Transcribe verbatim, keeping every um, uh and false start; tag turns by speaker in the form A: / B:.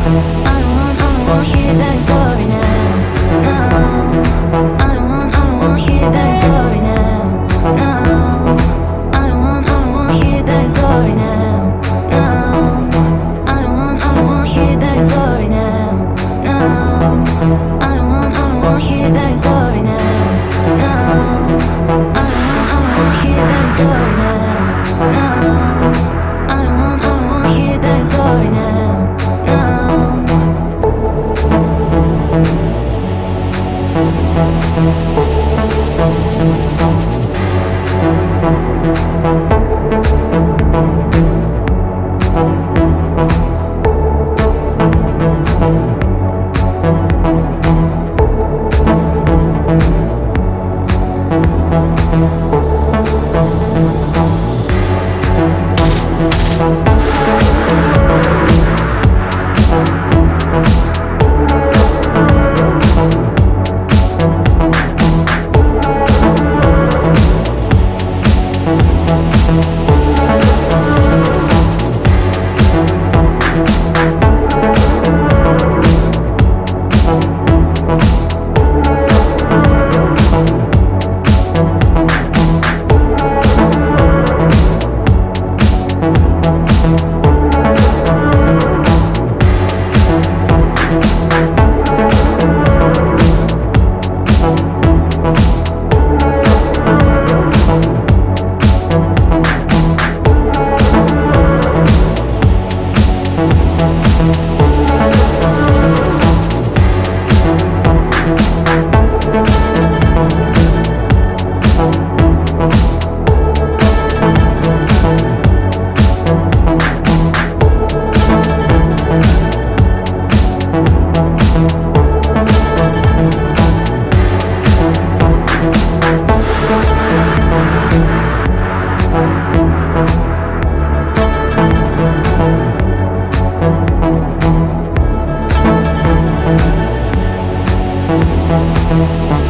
A: I don't want, I don't want hear that you're sorry now. No, I don't want, I don't want hear that you're sorry now. No, I don't want, I don't want hear that you're sorry now. No, I don't want, I don't want hear that you're sorry now. No, I don't want, I don't want hear that you're sorry now. No, I don't want, I don't want hear that you're sorry now. No, I don't want, I don't want hear that you're sorry now. No. We'll be right back.